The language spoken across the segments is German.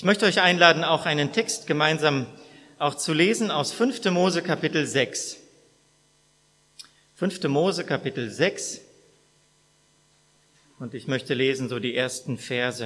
Ich möchte euch einladen, auch einen Text gemeinsam auch zu lesen aus 5. Mose Kapitel 6. 5. Mose Kapitel 6. Und ich möchte lesen so die ersten Verse.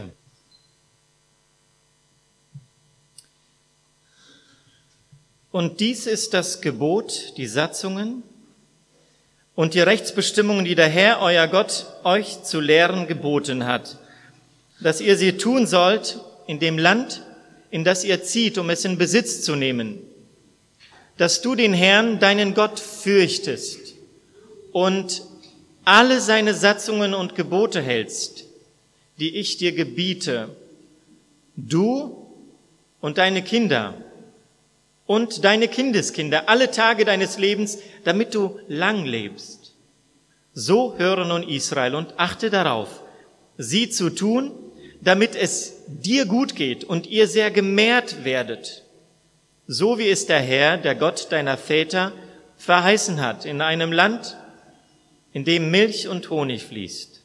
Und dies ist das Gebot, die Satzungen und die Rechtsbestimmungen, die der Herr, euer Gott, euch zu lehren geboten hat, dass ihr sie tun sollt in dem Land, in das ihr zieht, um es in Besitz zu nehmen, dass du den Herrn, deinen Gott, fürchtest und alle seine Satzungen und Gebote hältst, die ich dir gebiete, du und deine Kinder und deine Kindeskinder alle Tage deines Lebens, damit du lang lebst. So höre nun Israel und achte darauf, sie zu tun, damit es dir gut geht und ihr sehr gemehrt werdet, so wie es der Herr, der Gott deiner Väter, verheißen hat, in einem Land, in dem Milch und Honig fließt.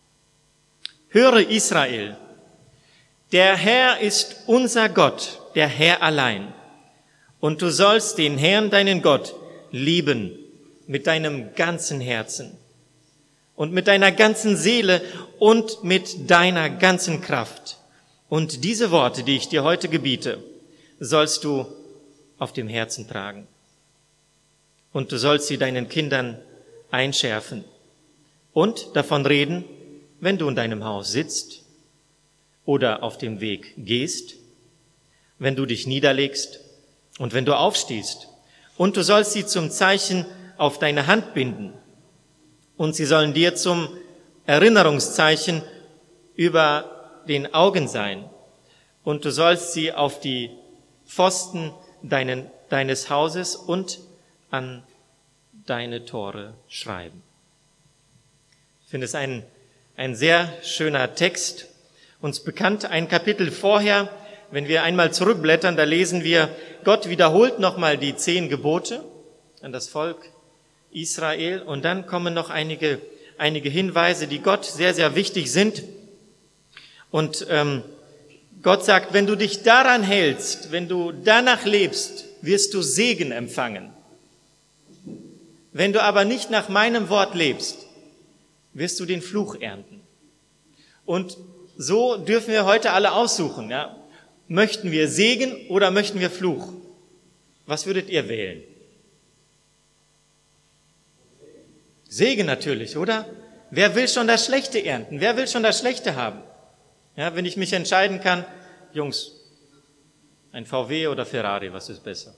Höre Israel, der Herr ist unser Gott, der Herr allein. Und du sollst den Herrn, deinen Gott, lieben mit deinem ganzen Herzen und mit deiner ganzen Seele und mit deiner ganzen Kraft. Und diese Worte, die ich dir heute gebiete, sollst du auf dem Herzen tragen. Und du sollst sie deinen Kindern einschärfen und davon reden, wenn du in deinem Haus sitzt oder auf dem Weg gehst, wenn du dich niederlegst und wenn du aufstehst. Und du sollst sie zum Zeichen auf deine Hand binden. Und sie sollen dir zum Erinnerungszeichen über den Augen sein. Und du sollst sie auf die Pfosten deines Hauses und an deine Tore schreiben. Ich finde es ein sehr schöner Text. Uns bekannt, ein Kapitel vorher, wenn wir einmal zurückblättern, da lesen wir, Gott wiederholt nochmal die 10 Gebote an das Volk Israel und dann kommen noch einige Hinweise, die Gott sehr, sehr wichtig sind. Und Gott sagt, wenn du dich daran hältst, wenn du danach lebst, wirst du Segen empfangen. Wenn du aber nicht nach meinem Wort lebst, wirst du den Fluch ernten. Und so dürfen wir heute alle aussuchen, ja? Möchten wir Segen oder möchten wir Fluch? Was würdet ihr wählen? Segen natürlich, oder? Wer will schon das Schlechte ernten? Wer will schon das Schlechte haben? Ja, wenn ich mich entscheiden kann, Jungs, ein VW oder Ferrari, was ist besser?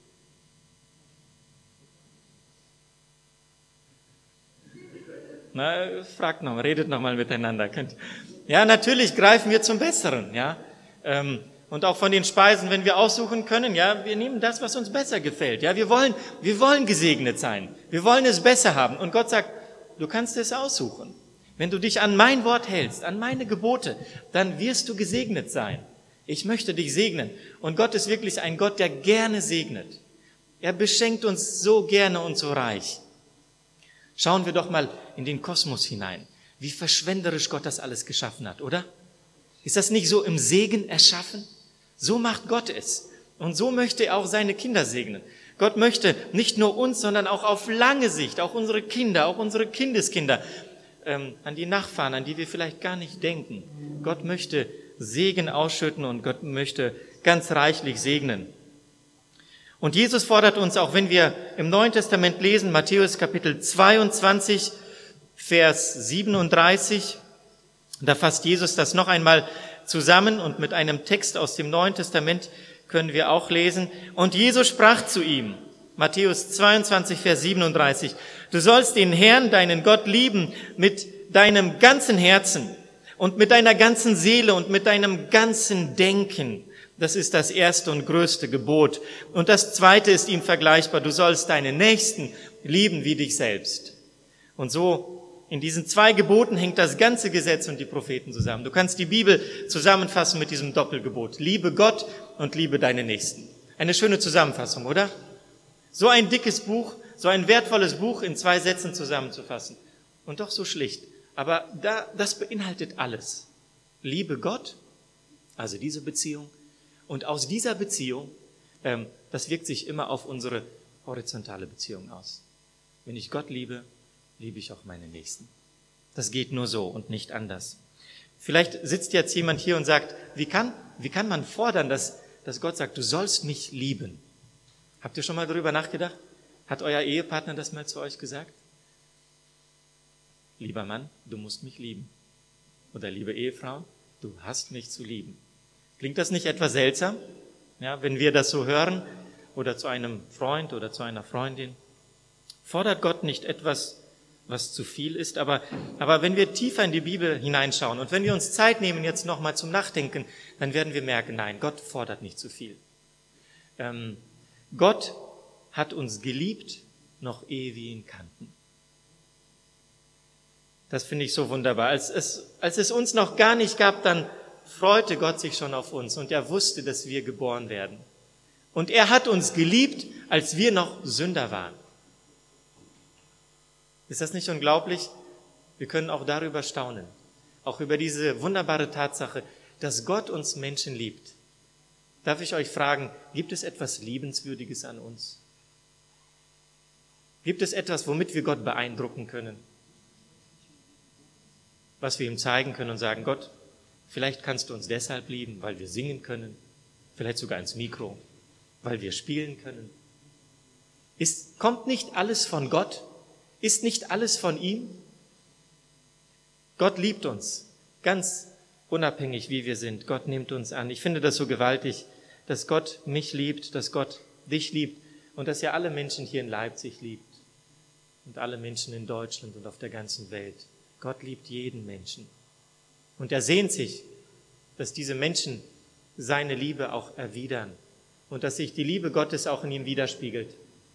Na, fragt noch, redet noch mal miteinander. Ja, natürlich greifen wir zum Besseren, ja. Und auch von den Speisen, wenn wir aussuchen können, ja, wir nehmen das, was uns besser gefällt. Ja, wir wollen gesegnet sein. Wir wollen es besser haben. Und Gott sagt, du kannst es aussuchen. Wenn du dich an mein Wort hältst, an meine Gebote, dann wirst du gesegnet sein. Ich möchte dich segnen. Und Gott ist wirklich ein Gott, der gerne segnet. Er beschenkt uns so gerne und so reich. Schauen wir doch mal in den Kosmos hinein, wie verschwenderisch Gott das alles geschaffen hat, oder? Ist das nicht so im Segen erschaffen? So macht Gott es. Und so möchte er auch seine Kinder segnen. Gott möchte nicht nur uns, sondern auch auf lange Sicht, auch unsere Kinder, auch unsere Kindeskinder, an die Nachfahren, an die wir vielleicht gar nicht denken. Gott möchte Segen ausschütten und Gott möchte ganz reichlich segnen. Und Jesus fordert uns, auch wenn wir im Neuen Testament lesen, Matthäus Kapitel 22, Vers 37, da fasst Jesus das noch einmal zusammen und mit einem Text aus dem Neuen Testament können wir auch lesen. Und Jesus sprach zu ihm, Matthäus 22, Vers 37, du sollst den Herrn, deinen Gott, lieben mit deinem ganzen Herzen und mit deiner ganzen Seele und mit deinem ganzen Denken. Das ist das erste und größte Gebot. Und das zweite ist ihm vergleichbar, du sollst deinen Nächsten lieben wie dich selbst. Und so in diesen 2 Geboten hängt das ganze Gesetz und die Propheten zusammen. Du kannst die Bibel zusammenfassen mit diesem Doppelgebot. Liebe Gott und liebe deine Nächsten. Eine schöne Zusammenfassung, oder? So ein dickes Buch, so ein wertvolles Buch in 2 Sätzen zusammenzufassen. Und doch so schlicht. Aber das beinhaltet alles. Liebe Gott, also diese Beziehung. Und aus dieser Beziehung, das wirkt sich immer auf unsere horizontale Beziehung aus. Wenn ich Gott liebe, liebe ich auch meine Nächsten. Das geht nur so und nicht anders. Vielleicht sitzt jetzt jemand hier und sagt, wie kann man fordern, dass Gott sagt, du sollst mich lieben? Habt ihr schon mal darüber nachgedacht? Hat euer Ehepartner das mal zu euch gesagt? Lieber Mann, du musst mich lieben. Oder liebe Ehefrau, du hast mich zu lieben. Klingt das nicht etwas seltsam? Ja, wenn wir das so hören oder zu einem Freund oder zu einer Freundin? Fordert Gott nicht etwas, was zu viel ist? Aber wenn wir tiefer in die Bibel hineinschauen und wenn wir uns Zeit nehmen jetzt nochmal zum Nachdenken, dann werden wir merken, nein, Gott fordert nicht zu viel. Gott hat uns geliebt, noch ehe wir ihn kannten. Das finde ich so wunderbar. Als es uns noch gar nicht gab, dann freute Gott sich schon auf uns und er wusste, dass wir geboren werden. Und er hat uns geliebt, als wir noch Sünder waren. Ist das nicht unglaublich? Wir können auch darüber staunen. Auch über diese wunderbare Tatsache, dass Gott uns Menschen liebt. Darf ich euch fragen, gibt es etwas Liebenswürdiges an uns? Gibt es etwas, womit wir Gott beeindrucken können? Was wir ihm zeigen können und sagen, Gott, vielleicht kannst du uns deshalb lieben, weil wir singen können, vielleicht sogar ins Mikro, weil wir spielen können. Kommt nicht alles von Gott? Ist nicht alles von ihm? Gott liebt uns, ganz unabhängig, wie wir sind. Gott nimmt uns an. Ich finde das so gewaltig, dass Gott mich liebt, dass Gott dich liebt und dass er alle Menschen hier in Leipzig liebt und alle Menschen in Deutschland und auf der ganzen Welt. Gott liebt jeden Menschen. Und er sehnt sich, dass diese Menschen seine Liebe auch erwidern und dass sich die Liebe Gottes auch in ihm widerspiegelt.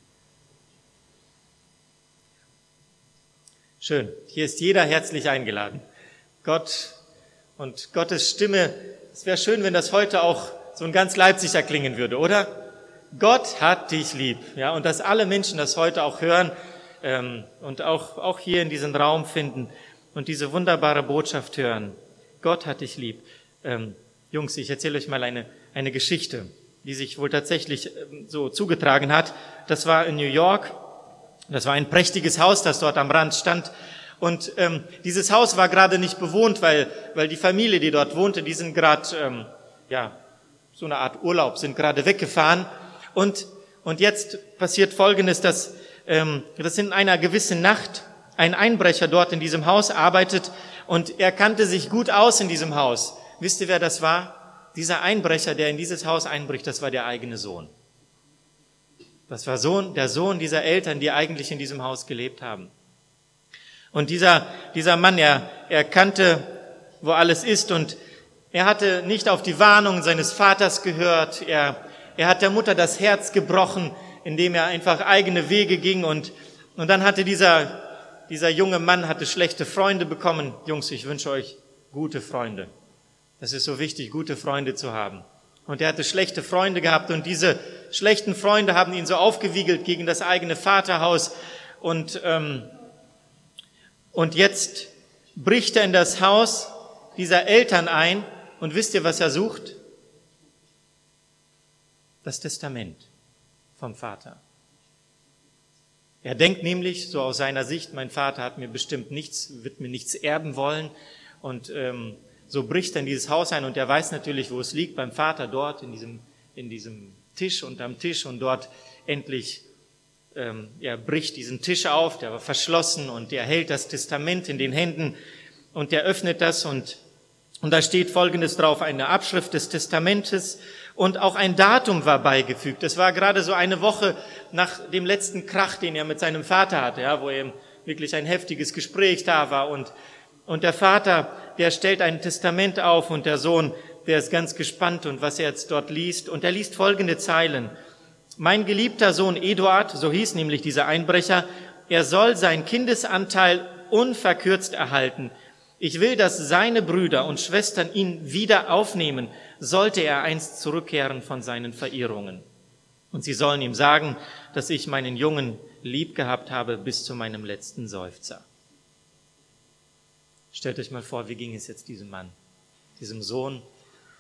Schön, hier ist jeder herzlich eingeladen. Gott und Gottes Stimme, es wäre schön, wenn das heute auch so ein ganz Leipziger klingen würde, oder? Gott hat dich lieb. Ja, und dass alle Menschen das heute auch hören und auch hier in diesem Raum finden und diese wunderbare Botschaft hören. Gott hat dich lieb. Jungs, ich erzähle euch mal eine Geschichte, die sich wohl tatsächlich so zugetragen hat. Das war in New York. Das war ein prächtiges Haus, das dort am Rand stand. Und dieses Haus war gerade nicht bewohnt, weil die Familie, die dort wohnte, die sind gerade, so eine Art Urlaub, sind gerade weggefahren. Und jetzt passiert Folgendes, dass in einer gewissen Nacht ein Einbrecher dort in diesem Haus arbeitet und er kannte sich gut aus in diesem Haus. Wisst ihr, wer das war? Dieser Einbrecher, der in dieses Haus einbricht, das war der eigene Sohn. Das war der Sohn dieser Eltern, die eigentlich in diesem Haus gelebt haben. Und dieser Mann, er kannte, wo alles ist und er hatte nicht auf die Warnung seines Vaters gehört. Er hat der Mutter das Herz gebrochen, indem er einfach eigene Wege ging und dann hatte dieser junge Mann hatte schlechte Freunde bekommen. Jungs, ich wünsche euch gute Freunde. Das ist so wichtig, gute Freunde zu haben. Und er hatte schlechte Freunde gehabt und diese schlechten Freunde haben ihn so aufgewiegelt gegen das eigene Vaterhaus. Und jetzt bricht er in das Haus dieser Eltern ein und wisst ihr, was er sucht? Das Testament vom Vater. Er denkt nämlich, so aus seiner Sicht, mein Vater hat mir bestimmt wird mir nichts erben wollen. Und so bricht er in dieses Haus ein und er weiß natürlich, wo es liegt, beim Vater dort in diesem Tisch, unterm Tisch und dort endlich, er bricht diesen Tisch auf, der war verschlossen und er hält das Testament in den Händen und er öffnet das und da steht Folgendes drauf, eine Abschrift des Testamentes und auch ein Datum war beigefügt. Es war gerade so eine Woche nach dem letzten Krach, den er mit seinem Vater hatte, ja, wo eben wirklich ein heftiges Gespräch da war und der Vater, der stellt ein Testament auf und der Sohn, der ist ganz gespannt und was er jetzt dort liest und er liest folgende Zeilen. Mein geliebter Sohn Eduard, so hieß nämlich dieser Einbrecher, er soll sein Kindesanteil unverkürzt erhalten. Ich will, dass seine Brüder und Schwestern ihn wieder aufnehmen, sollte er einst zurückkehren von seinen Verirrungen. Und sie sollen ihm sagen, dass ich meinen Jungen lieb gehabt habe bis zu meinem letzten Seufzer. Stellt euch mal vor, wie ging es jetzt diesem Mann, diesem Sohn,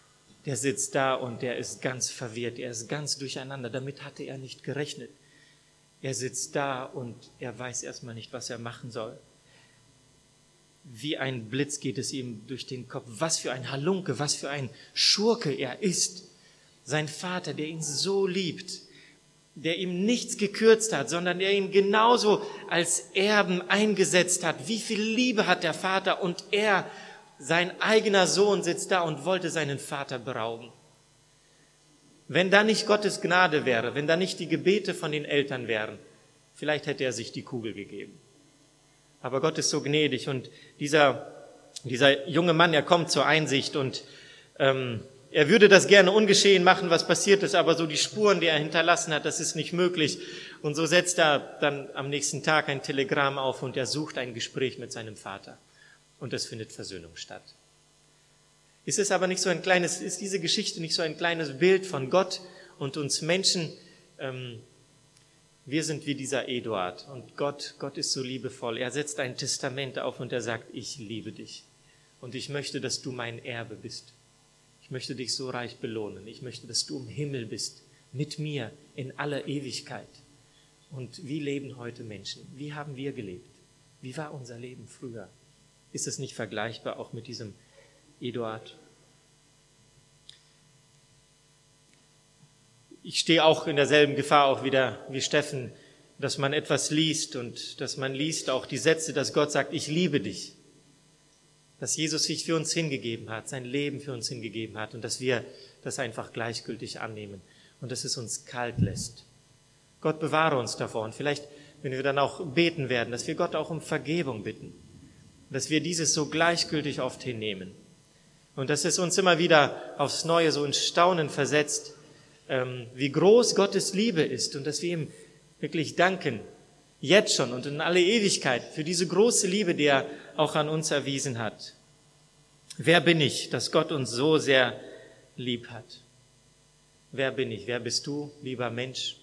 der sitzt da und der ist ganz verwirrt, er ist ganz durcheinander. Damit hatte er nicht gerechnet. Er sitzt da und er weiß erstmal nicht, was er machen soll. Wie ein Blitz geht es ihm durch den Kopf. Was für ein Halunke, was für ein Schurke er ist. Sein Vater, der ihn so liebt, der ihm nichts gekürzt hat, sondern der ihn genauso als Erben eingesetzt hat. Wie viel Liebe hat der Vater und er, sein eigener Sohn, sitzt da und wollte seinen Vater berauben. Wenn da nicht Gottes Gnade wäre, wenn da nicht die Gebete von den Eltern wären, vielleicht hätte er sich die Kugel gegeben. Aber Gott ist so gnädig und dieser junge Mann, er kommt zur Einsicht und er würde das gerne ungeschehen machen, was passiert ist, aber so die Spuren, die er hinterlassen hat, das ist nicht möglich. Und so setzt er dann am nächsten Tag ein Telegramm auf und er sucht ein Gespräch mit seinem Vater. Und es findet Versöhnung statt. Ist diese Geschichte nicht so ein kleines Bild von Gott und uns Menschen? Wir sind wie dieser Eduard und Gott ist so liebevoll. Er setzt ein Testament auf und er sagt, ich liebe dich und ich möchte, dass du mein Erbe bist. Ich möchte dich so reich belohnen. Ich möchte, dass du im Himmel bist, mit mir in aller Ewigkeit. Und wie leben heute Menschen? Wie haben wir gelebt? Wie war unser Leben früher? Ist es nicht vergleichbar auch mit diesem Eduard? Ich stehe auch in derselben Gefahr auch wieder wie Steffen, dass man etwas liest und dass man liest auch die Sätze, dass Gott sagt, ich liebe dich. Dass Jesus sich für uns hingegeben hat, sein Leben für uns hingegeben hat und dass wir das einfach gleichgültig annehmen und dass es uns kalt lässt. Gott bewahre uns davor und vielleicht, wenn wir dann auch beten werden, dass wir Gott auch um Vergebung bitten, dass wir dieses so gleichgültig oft hinnehmen und dass es uns immer wieder aufs Neue so in Staunen versetzt, wie groß Gottes Liebe ist und dass wir ihm wirklich danken, jetzt schon und in alle Ewigkeit, für diese große Liebe, die er auch an uns erwiesen hat. Wer bin ich, dass Gott uns so sehr lieb hat? Wer bin ich? Wer bist du, lieber Mensch,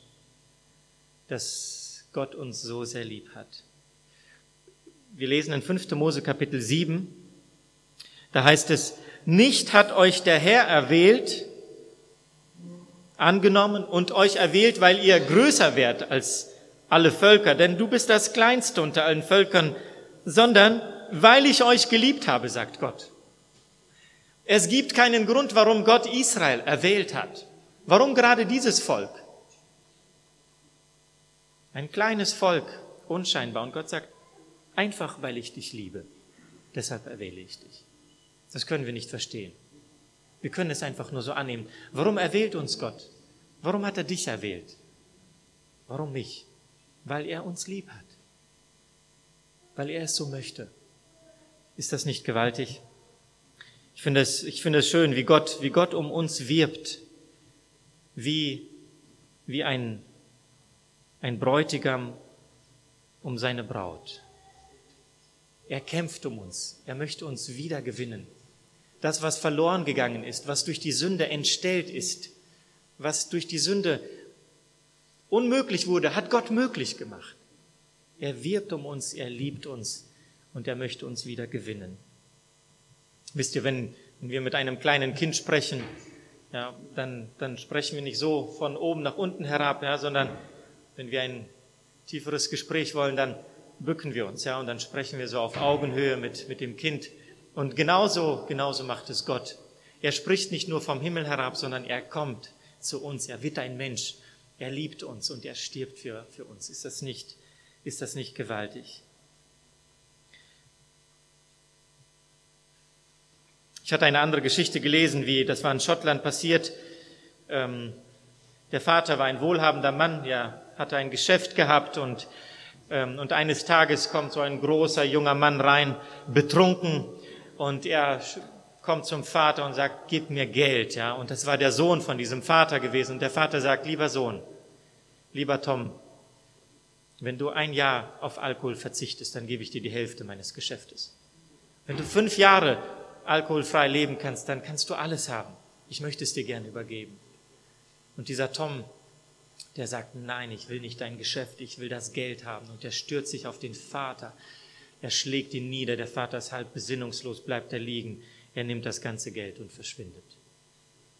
dass Gott uns so sehr lieb hat? Wir lesen in 5. Mose Kapitel 7, da heißt es, nicht hat euch der Herr erwählt, angenommen und euch erwählt, weil ihr größer wärt als alle Völker, denn du bist das Kleinste unter allen Völkern, sondern weil ich euch geliebt habe, sagt Gott. Es gibt keinen Grund, warum Gott Israel erwählt hat. Warum gerade dieses Volk? Ein kleines Volk, unscheinbar. Und Gott sagt, einfach weil ich dich liebe, deshalb erwähle ich dich. Das können wir nicht verstehen. Wir können es einfach nur so annehmen. Warum erwählt uns Gott? Warum hat er dich erwählt? Warum mich? Weil er uns lieb hat. Weil er es so möchte. Ist das nicht gewaltig? Ich finde es schön, wie Gott um uns wirbt. Wie ein Bräutigam um seine Braut. Er kämpft um uns. Er möchte uns wieder gewinnen. Das, was verloren gegangen ist, was durch die Sünde entstellt ist, was durch die Sünde unmöglich wurde, hat Gott möglich gemacht. Er wirbt um uns, er liebt uns und er möchte uns wieder gewinnen. Wisst ihr, wenn wir mit einem kleinen Kind sprechen, ja, dann sprechen wir nicht so von oben nach unten herab, ja, sondern wenn wir ein tieferes Gespräch wollen, dann bücken wir uns, ja, und dann sprechen wir so auf Augenhöhe mit dem Kind. Und genauso macht es Gott. Er spricht nicht nur vom Himmel herab, sondern er kommt zu uns. Er wird ein Mensch. Er liebt uns und er stirbt für uns. Ist das nicht gewaltig? Ich hatte eine andere Geschichte gelesen, das war in Schottland passiert. Der Vater war ein wohlhabender Mann, er hatte ein Geschäft gehabt und eines Tages kommt so ein großer junger Mann rein, betrunken, und er kommt zum Vater und sagt, gib mir Geld, ja. Und das war der Sohn von diesem Vater gewesen. Und der Vater sagt, lieber Sohn, lieber Tom, wenn du 1 Jahr auf Alkohol verzichtest, dann gebe ich dir die Hälfte meines Geschäftes. Wenn du 5 Jahre alkoholfrei leben kannst, dann kannst du alles haben. Ich möchte es dir gerne übergeben. Und dieser Tom, der sagt, nein, ich will nicht dein Geschäft, ich will das Geld haben. Und er stürzt sich auf den Vater. Er schlägt ihn nieder. Der Vater ist halb besinnungslos, bleibt er liegen. Er nimmt das ganze Geld und verschwindet.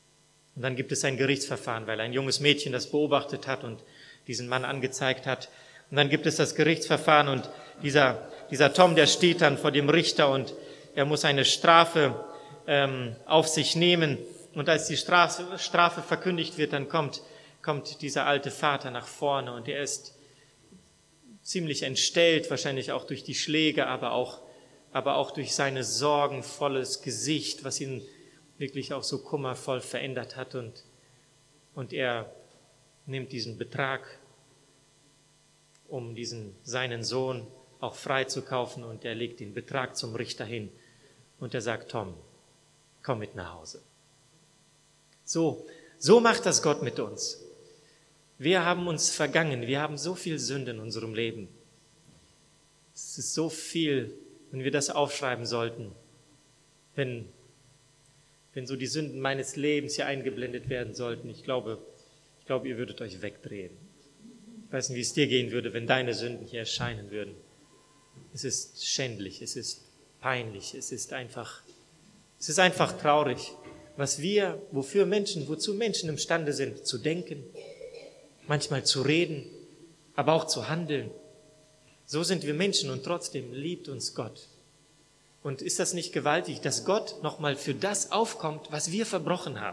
Und dann gibt es ein Gerichtsverfahren, weil ein junges Mädchen das beobachtet hat und diesen Mann angezeigt hat. Und dann gibt es das Gerichtsverfahren und dieser Tom, der steht dann vor dem Richter und er muss eine Strafe auf sich nehmen. Und als die Strafe verkündigt wird, dann kommt dieser alte Vater nach vorne und er ist ziemlich entstellt, wahrscheinlich auch durch die Schläge, aber auch durch sein sorgenvolles Gesicht, was ihn wirklich auch so kummervoll verändert hat. Und er nimmt diesen Betrag, um seinen Sohn auch freizukaufen, und er legt den Betrag zum Richter hin und er sagt: Tom, komm mit nach Hause. So macht das Gott mit uns. Wir haben uns vergangen, wir haben so viel Sünde in unserem Leben. Es ist so viel, wenn wir das aufschreiben sollten, wenn so die Sünden meines Lebens hier eingeblendet werden sollten. Ich glaube, ihr würdet euch wegdrehen. Ich weiß nicht, wie es dir gehen würde, wenn deine Sünden hier erscheinen würden. Es ist schändlich, es ist peinlich, es ist einfach traurig, wozu Menschen imstande sind, zu denken, manchmal zu reden, aber auch zu handeln. So sind wir Menschen und trotzdem liebt uns Gott. Und ist das nicht gewaltig, dass Gott nochmal für das aufkommt, was wir verbrochen haben?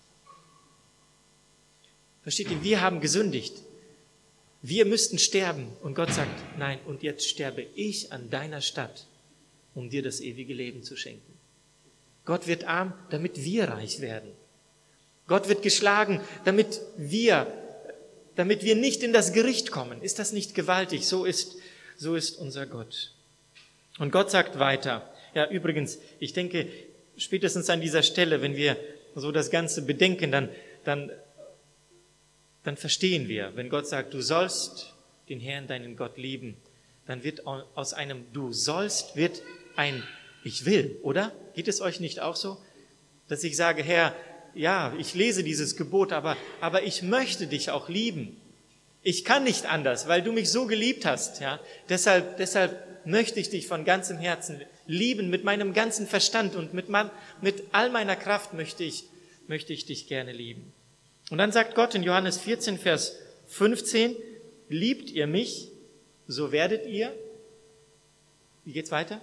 Versteht ihr, wir haben gesündigt. Wir müssten sterben. Und Gott sagt: Nein, und jetzt sterbe ich an deiner Statt, um dir das ewige Leben zu schenken. Gott wird arm, damit wir reich werden. Gott wird geschlagen, damit wir nicht in das Gericht kommen. Ist das nicht gewaltig? So ist unser Gott. Und Gott sagt weiter. Ja, übrigens, ich denke, spätestens an dieser Stelle, wenn wir so das Ganze bedenken, dann verstehen wir, wenn Gott sagt, du sollst den Herrn, deinen Gott lieben, dann wird aus einem Du sollst wird ein Ich will, oder? Geht es euch nicht auch so? Dass ich sage: Herr, ja, ich lese dieses Gebot, aber ich möchte dich auch lieben. Ich kann nicht anders, weil du mich so geliebt hast. Ja? Deshalb möchte ich dich von ganzem Herzen lieben, mit meinem ganzen Verstand und mit all meiner Kraft möchte ich dich gerne lieben. Und dann sagt Gott in Johannes 14, Vers 15, liebt ihr mich, so werdet ihr, wie geht's weiter?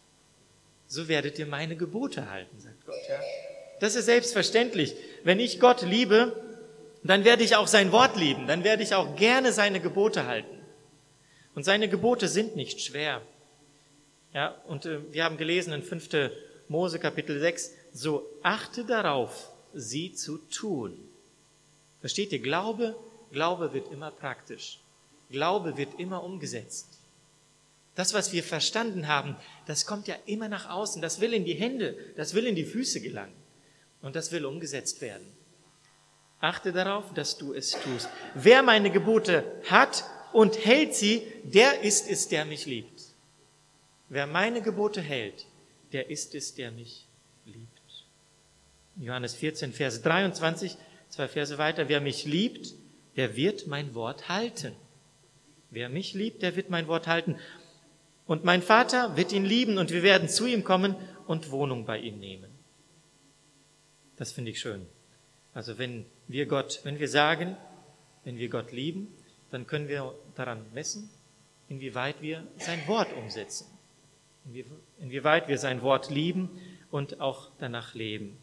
So werdet ihr meine Gebote halten, sagt Gott. Ja? Das ist selbstverständlich. Wenn ich Gott liebe, dann werde ich auch sein Wort lieben, dann werde ich auch gerne seine Gebote halten. Und seine Gebote sind nicht schwer. Ja, und wir haben gelesen in 5. Mose Kapitel 6, so achte darauf, sie zu tun. Versteht ihr? Glaube wird immer praktisch. Glaube wird immer umgesetzt. Das, was wir verstanden haben, das kommt ja immer nach außen. Das will in die Hände, das will in die Füße gelangen. Und das will umgesetzt werden. Achte darauf, dass du es tust. Wer meine Gebote hat und hält sie, der ist es, der mich liebt. Wer meine Gebote hält, der ist es, der mich liebt. Johannes 14, Vers 23, 2 Verse weiter. Wer mich liebt, der wird mein Wort halten. Wer mich liebt, der wird mein Wort halten. Und mein Vater wird ihn lieben und wir werden zu ihm kommen und Wohnung bei ihm nehmen. Das finde ich schön. Also wenn wir Gott lieben, dann können wir daran messen, inwieweit wir sein Wort umsetzen. Inwieweit wir sein Wort lieben und auch danach leben.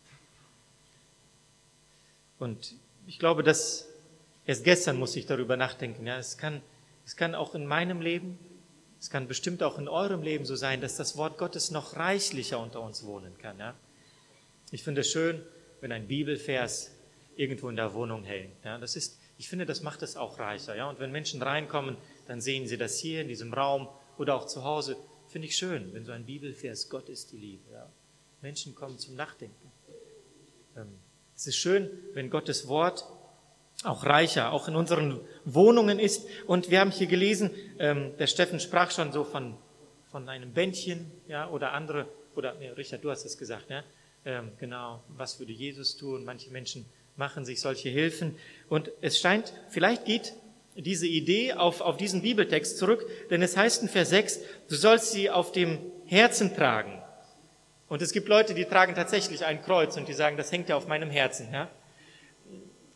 Und ich glaube, dass erst gestern musste ich darüber nachdenken. Ja, es kann auch in meinem Leben, es kann bestimmt auch in eurem Leben so sein, dass das Wort Gottes noch reichlicher unter uns wohnen kann. Ja? Ich finde es schön, wenn ein Bibelvers irgendwo in der Wohnung hängt. Ja? Ich finde, das macht es auch reicher. Ja? Und wenn Menschen reinkommen, dann sehen sie das hier in diesem Raum oder auch zu Hause. Finde ich schön, wenn so ein Bibelvers, Gott ist die Liebe. Ja? Menschen kommen zum Nachdenken. Es ist schön, wenn Gottes Wort auch reicher, auch in unseren Wohnungen ist. Und wir haben hier gelesen, der Steffen sprach schon so von einem Bändchen, ja, oder andere, Richard, du hast es gesagt, ja, genau, was würde Jesus tun? Manche Menschen machen sich solche Hilfen. Und es scheint, vielleicht geht diese Idee auf diesen Bibeltext zurück, denn es heißt in Vers 6, du sollst sie auf dem Herzen tragen. Und es gibt Leute, die tragen tatsächlich ein Kreuz und die sagen, das hängt ja auf meinem Herzen. Ja?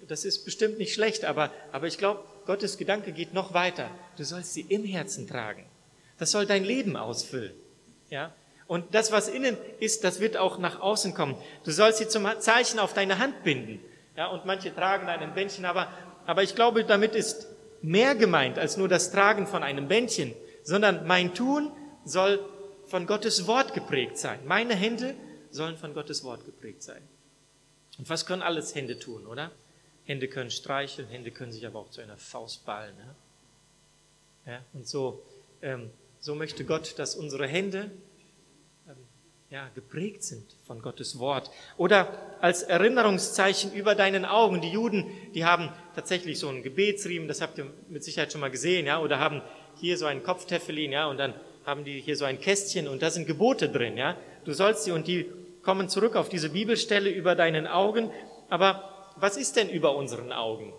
das ist bestimmt nicht schlecht, aber ich glaube, Gottes Gedanke geht noch weiter. Du sollst sie im Herzen tragen. Das soll dein Leben ausfüllen. Ja? Und das, was innen ist, das wird auch nach außen kommen. Du sollst sie zum Zeichen auf deine Hand binden. Ja? Und manche tragen ein Bändchen, aber ich glaube, damit ist mehr gemeint als nur das Tragen von einem Bändchen, sondern mein Tun soll von Gottes Wort geprägt sein. Meine Hände sollen von Gottes Wort geprägt sein. Und was können alles Hände tun, oder? Hände können streicheln, Hände können sich aber auch zu einer Faust ballen. Ja? Und so möchte Gott, dass unsere Hände geprägt sind von Gottes Wort. Oder als Erinnerungszeichen über deinen Augen. Die Juden, die haben tatsächlich so einen Gebetsriemen, das habt ihr mit Sicherheit schon mal gesehen, ja, oder haben hier so einen Kopfteffelin, ja, und dann haben die hier so ein Kästchen und da sind Gebote drin, ja. Du sollst sie, und die kommen zurück auf diese Bibelstelle über deinen Augen. Aber was ist denn über unseren Augen?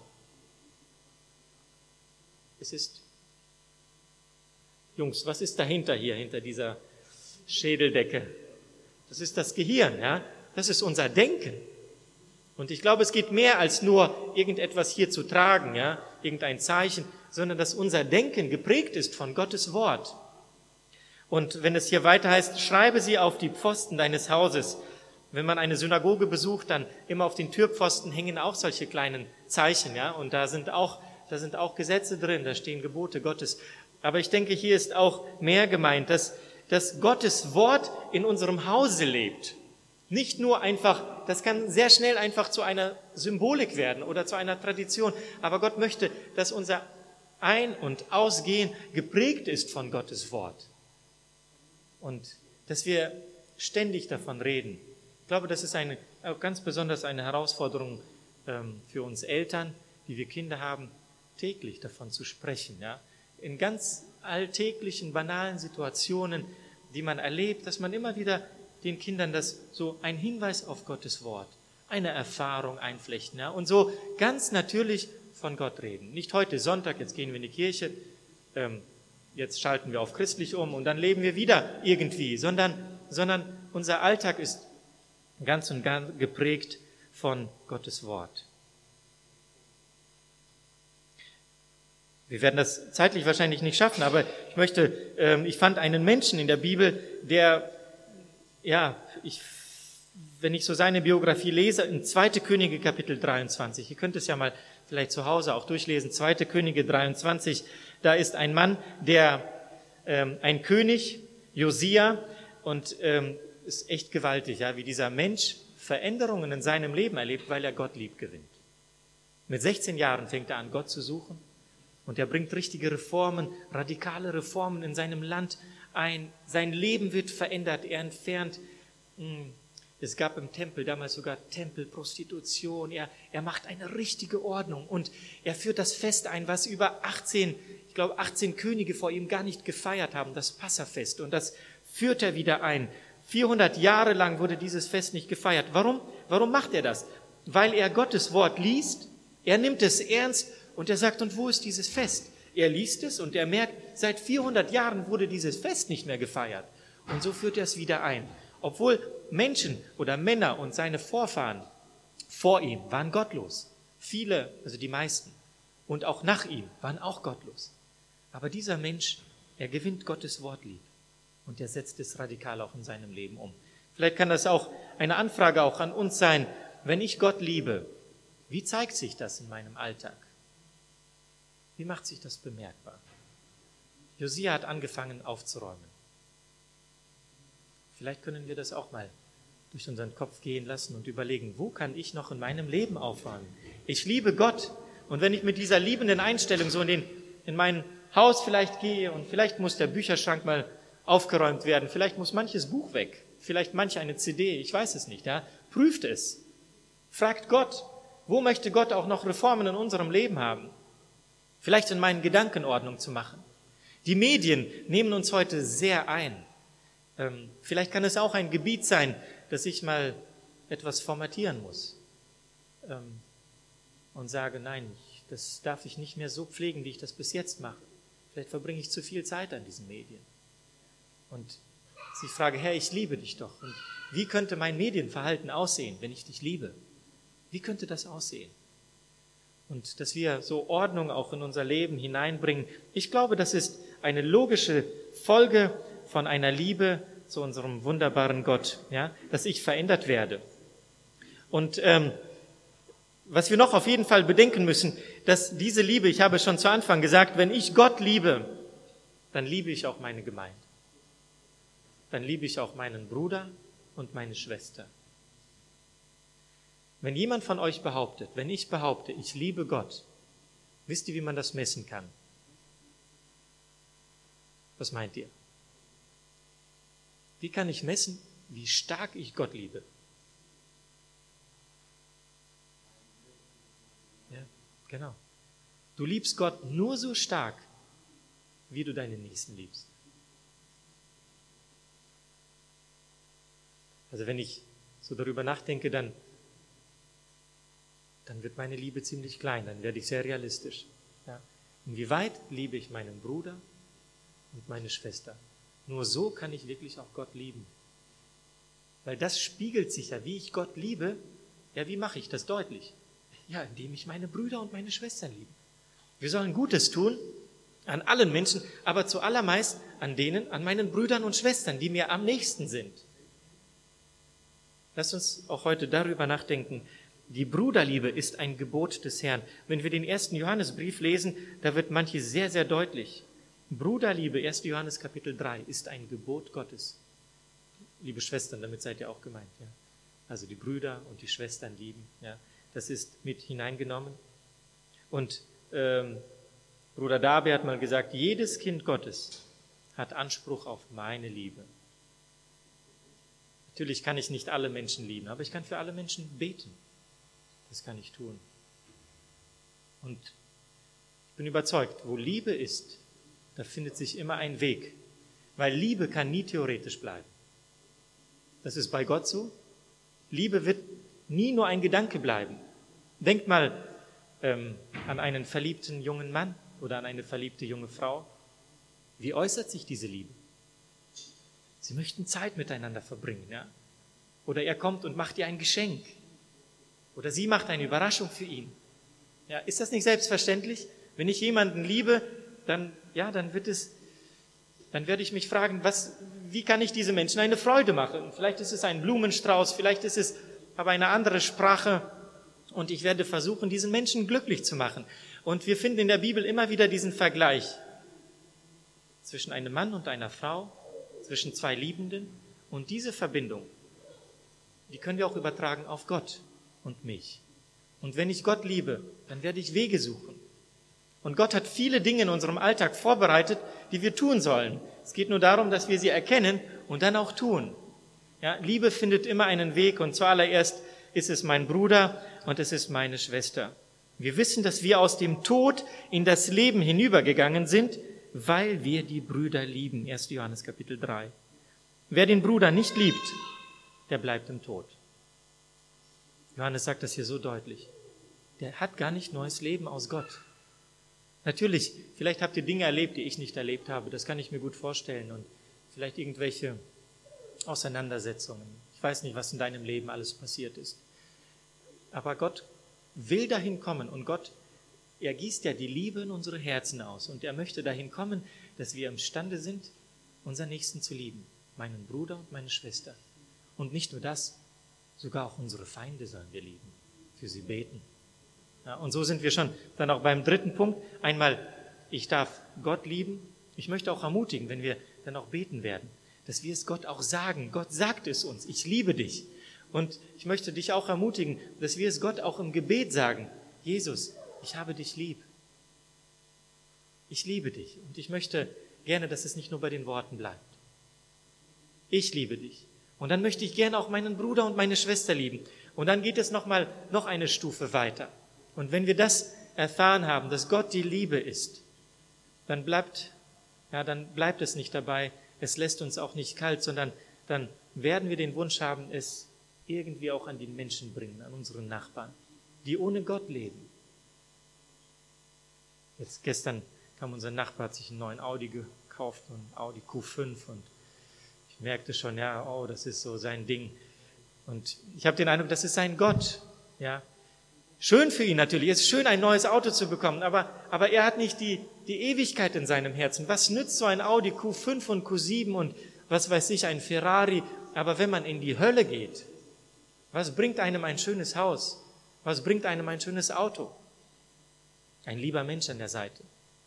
Jungs, was ist dahinter hier, hinter dieser Schädeldecke? Das ist das Gehirn, ja. Das ist unser Denken. Und ich glaube, es geht mehr als nur irgendetwas hier zu tragen, ja, irgendein Zeichen, sondern dass unser Denken geprägt ist von Gottes Wort. Und wenn es hier weiter heißt, schreibe sie auf die Pfosten deines Hauses. Wenn man eine Synagoge besucht, dann immer auf den Türpfosten hängen auch solche kleinen Zeichen, ja, und da sind auch Gesetze drin, da stehen Gebote Gottes. Aber ich denke, hier ist auch mehr gemeint, dass Gottes Wort in unserem Hause lebt. Nicht nur einfach, das kann sehr schnell einfach zu einer Symbolik werden oder zu einer Tradition, aber Gott möchte, dass unser Ein- und Ausgehen geprägt ist von Gottes Wort. Und dass wir ständig davon reden. Ich glaube, das ist ganz besonders eine Herausforderung für uns Eltern, die wir Kinder haben, täglich davon zu sprechen. Ja? In ganz alltäglichen, banalen Situationen, die man erlebt, dass man immer wieder den Kindern das so ein Hinweis auf Gottes Wort, eine Erfahrung einflechten, ja? Und so ganz natürlich von Gott reden. Nicht heute Sonntag, jetzt gehen wir in die Kirche, jetzt schalten wir auf christlich um und dann leben wir wieder irgendwie, sondern unser Alltag ist ganz und gar geprägt von Gottes Wort. Wir werden das zeitlich wahrscheinlich nicht schaffen, aber ich fand einen Menschen in der Bibel, der, wenn ich so seine Biografie lese, in 2. Könige Kapitel 23, ihr könnt es ja mal vielleicht zu Hause auch durchlesen, 2. Könige 23, da ist ein Mann, ein König, Josia, und ist echt gewaltig, ja, wie dieser Mensch Veränderungen in seinem Leben erlebt, weil er Gott lieb gewinnt. Mit 16 Jahren fängt er an, Gott zu suchen. Und er bringt richtige Reformen, radikale Reformen in seinem Land ein. Sein Leben wird verändert. Er entfernt, es gab im Tempel damals sogar Tempelprostitution. Er macht eine richtige Ordnung und er führt das Fest ein, was über 18 Könige vor ihm gar nicht gefeiert haben, das Passafest. Und das führt er wieder ein. 400 Jahre lang wurde dieses Fest nicht gefeiert. Warum macht er das? Weil er Gottes Wort liest, er nimmt es ernst. Und er sagt, und wo ist dieses Fest? Er liest es und er merkt, seit 400 Jahren wurde dieses Fest nicht mehr gefeiert. Und so führt er es wieder ein. Obwohl Menschen oder Männer und seine Vorfahren vor ihm waren gottlos. Viele, also die meisten, und auch nach ihm waren auch gottlos. Aber dieser Mensch, er gewinnt Gottes Wort lieb. Und er setzt es radikal auch in seinem Leben um. Vielleicht kann das auch eine Anfrage auch an uns sein. Wenn ich Gott liebe, wie zeigt sich das in meinem Alltag? Wie macht sich das bemerkbar? Josia hat angefangen aufzuräumen. Vielleicht können wir das auch mal durch unseren Kopf gehen lassen und überlegen, wo kann ich noch in meinem Leben aufräumen? Ich liebe Gott. Und wenn ich mit dieser liebenden Einstellung so in mein Haus vielleicht gehe und vielleicht muss der Bücherschrank mal aufgeräumt werden, vielleicht muss manches Buch weg, vielleicht manche eine CD, ich weiß es nicht. Ja? Prüft es. Fragt Gott, wo möchte Gott auch noch Reformen in unserem Leben haben? Vielleicht in meinen Gedankenordnung zu machen. Die Medien nehmen uns heute sehr ein. Vielleicht kann es auch ein Gebiet sein, dass ich mal etwas formatieren muss und sage, nein, das darf ich nicht mehr so pflegen, wie ich das bis jetzt mache. Vielleicht verbringe ich zu viel Zeit an diesen Medien. Und ich frage, Herr, ich liebe dich doch. Und wie könnte mein Medienverhalten aussehen, wenn ich dich liebe? Wie könnte das aussehen? und dass wir so Ordnung auch in unser Leben hineinbringen. Ich glaube, das ist eine logische Folge von einer Liebe zu unserem wunderbaren Gott, ja, dass ich verändert werde. Und was wir noch auf jeden Fall bedenken müssen, dass diese Liebe, ich habe schon zu Anfang gesagt, wenn ich Gott liebe, dann liebe ich auch meine Gemeinde. Dann liebe ich auch meinen Bruder und meine Schwester. Wenn jemand von euch behauptet, wenn ich behaupte, ich liebe Gott, wisst ihr, wie man das messen kann? Was meint ihr? Wie kann ich messen, wie stark ich Gott liebe? Ja, genau. Du liebst Gott nur so stark, wie du deinen Nächsten liebst. Also wenn ich so darüber nachdenke, dann wird meine Liebe ziemlich klein, dann werde ich sehr realistisch. Ja. Inwieweit liebe ich meinen Bruder und meine Schwester? Nur so kann ich wirklich auch Gott lieben. Weil das spiegelt sich ja, wie ich Gott liebe. Ja, wie mache ich das deutlich? Ja, indem ich meine Brüder und meine Schwestern liebe. Wir sollen Gutes tun an allen Menschen, aber zuallermeist an meinen Brüdern und Schwestern, die mir am nächsten sind. Lasst uns auch heute darüber nachdenken. Die Bruderliebe ist ein Gebot des Herrn. Wenn wir den 1. Johannesbrief lesen, da wird manches sehr, sehr deutlich. Bruderliebe, 1. Johannes Kapitel 3, ist ein Gebot Gottes. Liebe Schwestern, damit seid ihr auch gemeint. Ja? Also die Brüder und die Schwestern lieben. Ja? Das ist mit hineingenommen. Und Bruder Darby hat mal gesagt, jedes Kind Gottes hat Anspruch auf meine Liebe. Natürlich kann ich nicht alle Menschen lieben, aber ich kann für alle Menschen beten. Das kann ich tun. Und ich bin überzeugt, wo Liebe ist, da findet sich immer ein Weg. Weil Liebe kann nie theoretisch bleiben. Das ist bei Gott so. Liebe wird nie nur ein Gedanke bleiben. Denkt mal an einen verliebten jungen Mann oder an eine verliebte junge Frau. Wie äußert sich diese Liebe? Sie möchten Zeit miteinander verbringen, ja? Oder er kommt und macht ihr ein Geschenk. Oder sie macht eine Überraschung für ihn. Ja, ist das nicht selbstverständlich? Wenn ich jemanden liebe, dann werde ich mich fragen, wie kann ich diese Menschen eine Freude machen? Vielleicht ist es ein Blumenstrauß, vielleicht ist es aber eine andere Sprache. Und ich werde versuchen, diesen Menschen glücklich zu machen. Und wir finden in der Bibel immer wieder diesen Vergleich zwischen einem Mann und einer Frau, zwischen zwei Liebenden. Und diese Verbindung, die können wir auch übertragen auf Gott und mich. Und wenn ich Gott liebe, dann werde ich Wege suchen. Und Gott hat viele Dinge in unserem Alltag vorbereitet, die wir tun sollen. Es geht nur darum, dass wir sie erkennen und dann auch tun. Ja, Liebe findet immer einen Weg und zuallererst ist es mein Bruder und es ist meine Schwester. Wir wissen, dass wir aus dem Tod in das Leben hinübergegangen sind, weil wir die Brüder lieben. 1. Johannes Kapitel 3. Wer den Bruder nicht liebt, der bleibt im Tod. Johannes sagt das hier so deutlich. Der hat gar nicht neues Leben aus Gott. Natürlich, vielleicht habt ihr Dinge erlebt, die ich nicht erlebt habe. Das kann ich mir gut vorstellen. Und vielleicht irgendwelche Auseinandersetzungen. Ich weiß nicht, was in deinem Leben alles passiert ist. Aber Gott will dahin kommen und Gott, er gießt ja die Liebe in unsere Herzen aus. Und er möchte dahin kommen, dass wir imstande sind, unseren Nächsten zu lieben. Meinen Bruder und meine Schwester. Und nicht nur das, sogar auch unsere Feinde sollen wir lieben. Für sie beten. Ja, und so sind wir schon dann auch beim dritten Punkt. Einmal, ich darf Gott lieben. Ich möchte auch ermutigen, wenn wir dann auch beten werden, dass wir es Gott auch sagen. Gott sagt es uns, ich liebe dich. Und ich möchte dich auch ermutigen, dass wir es Gott auch im Gebet sagen. Jesus, ich habe dich lieb. Ich liebe dich. Und ich möchte gerne, dass es nicht nur bei den Worten bleibt. Ich liebe dich. Und dann möchte ich gerne auch meinen Bruder und meine Schwester lieben. Und dann geht es noch eine Stufe weiter. Und wenn wir das erfahren haben, dass Gott die Liebe ist, dann bleibt es nicht dabei. Es lässt uns auch nicht kalt, sondern dann werden wir den Wunsch haben, es irgendwie auch an die Menschen bringen, an unseren Nachbarn, die ohne Gott leben. Jetzt gestern kam unser Nachbar, hat sich einen neuen Audi gekauft, einen Audi Q5 und ich merkte schon, das ist so sein Ding. Und ich habe den Eindruck, das ist sein Gott. Ja. Schön für ihn natürlich, es ist schön, ein neues Auto zu bekommen, aber er hat nicht die Ewigkeit in seinem Herzen. Was nützt so ein Audi Q5 und Q7 und was weiß ich, ein Ferrari? Aber wenn man in die Hölle geht, was bringt einem ein schönes Haus? Was bringt einem ein schönes Auto? Ein lieber Mensch an der Seite.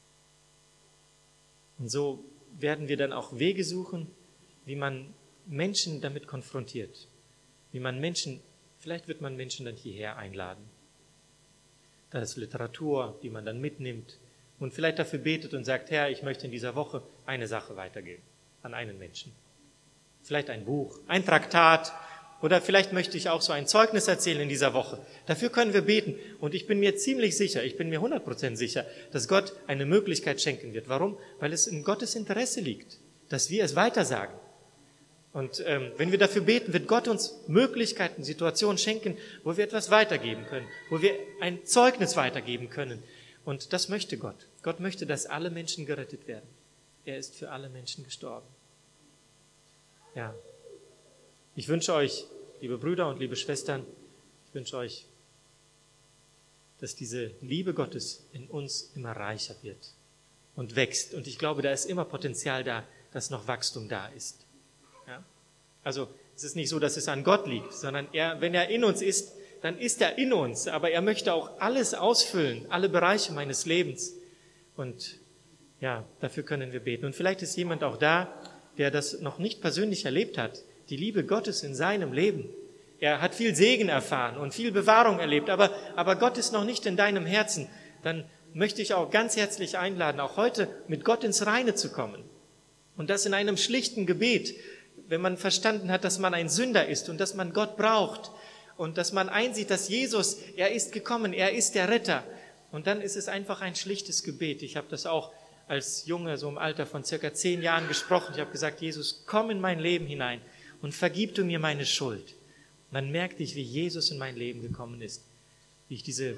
Und so werden wir dann auch Wege suchen, wie man Menschen damit konfrontiert. Vielleicht wird man Menschen dann hierher einladen. Da ist Literatur, die man dann mitnimmt und vielleicht dafür betet und sagt, Herr, ich möchte in dieser Woche eine Sache weitergeben an einen Menschen. Vielleicht ein Buch, ein Traktat oder vielleicht möchte ich auch so ein Zeugnis erzählen in dieser Woche. Dafür können wir beten und ich bin mir ziemlich sicher, ich bin mir 100% sicher, dass Gott eine Möglichkeit schenken wird. Warum? Weil es in Gottes Interesse liegt, dass wir es weitersagen. Und wenn wir dafür beten, wird Gott uns Möglichkeiten, Situationen schenken, wo wir etwas weitergeben können, wo wir ein Zeugnis weitergeben können. Und das möchte Gott. Gott möchte, dass alle Menschen gerettet werden. Er ist für alle Menschen gestorben. Ja. Ich wünsche euch, liebe Brüder und liebe Schwestern, ich wünsche euch, dass diese Liebe Gottes in uns immer reicher wird und wächst. Und ich glaube, da ist immer Potenzial da, dass noch Wachstum da ist. Ja? Also es ist nicht so, dass es an Gott liegt, sondern wenn er in uns ist, dann ist er in uns. Aber er möchte auch alles ausfüllen, alle Bereiche meines Lebens. Und ja, dafür können wir beten. Und vielleicht ist jemand auch da, der das noch nicht persönlich erlebt hat, die Liebe Gottes in seinem Leben. Er hat viel Segen erfahren und viel Bewahrung erlebt, aber Gott ist noch nicht in deinem Herzen. Dann möchte ich auch ganz herzlich einladen, auch heute mit Gott ins Reine zu kommen. Und das in einem schlichten Gebet, wenn man verstanden hat, dass man ein Sünder ist und dass man Gott braucht und dass man einsieht, dass Jesus, er ist gekommen, er ist der Retter. Und dann ist es einfach ein schlichtes Gebet. Ich habe das auch als Junge, so im Alter von circa 10 Jahren gesprochen. Ich habe gesagt, Jesus, komm in mein Leben hinein und vergib du mir meine Schuld. Und dann merkte ich, wie Jesus in mein Leben gekommen ist, wie ich diese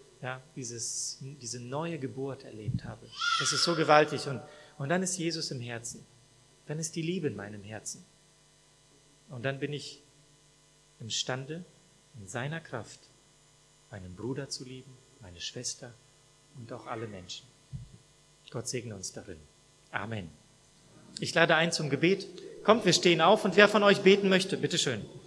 neue Geburt erlebt habe. Das ist so gewaltig. Und dann ist Jesus im Herzen. Dann ist die Liebe in meinem Herzen. Und dann bin ich imstande, in seiner Kraft, meinen Bruder zu lieben, meine Schwester und auch alle Menschen. Gott segne uns darin. Amen. Ich lade ein zum Gebet. Kommt, wir stehen auf und wer von euch beten möchte, bitteschön.